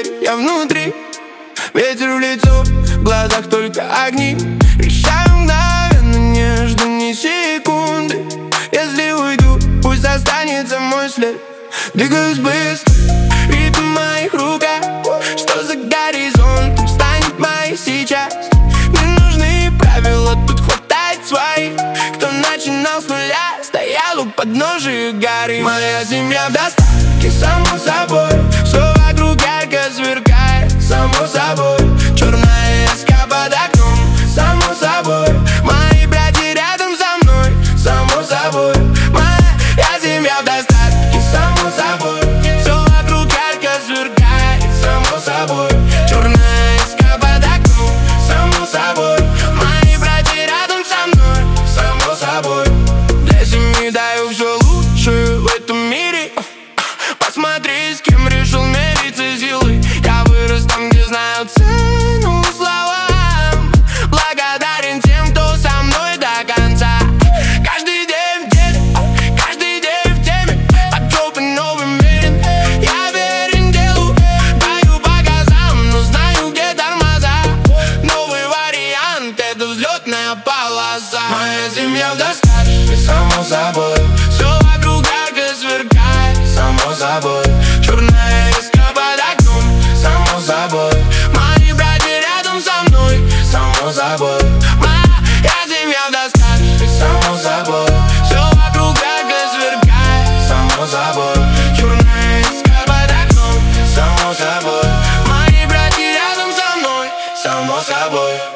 дверь, я внутри. Ветер в лицо, в глазах только огни. Решаю мгновенно, не жду ни секунды. Если уйду, пусть останется мой след. Двигаюсь быстро, ритм в моих руках. Что за горизонт станет моей сейчас? Не нужны правила, тут хватает своих. Кто начинал с нуля, стоял у подножия горы. Моя семья в достатке, само собой. Все вокруг ярко сверкает, само собой. Черная эска под окном, само собой. Мои братья рядом со мной, само собой. Моя семья в достатке, само собой. Все вокруг ярко сверкает, само собой. Черная эска под окном, само собой. Мои братья рядом со мной, само собой. Для семьи даю все лучшее в этом мире. Посмотри, с кем решил мериться силой. Я вырос там, где знаю цену словам. Благодарен тем, кто со мной до конца. Каждый день в деле, каждый день в теме. От жопы новый мерен, я верен делу. Даю по газам, но знаю, где тормоза. Новый вариант, это взлетная полоса. Моя семья в достатке, само собой. Все вокруг ярко сверкает, само собой. Черная эска под окном, само собой. Мои братья рядом со мной, само собой. Моя семья в достатке, само собой. Все вокруг ярко сверкает, само собой. Черная эска под окном, само собой. Мои братья рядом со мной, само собой.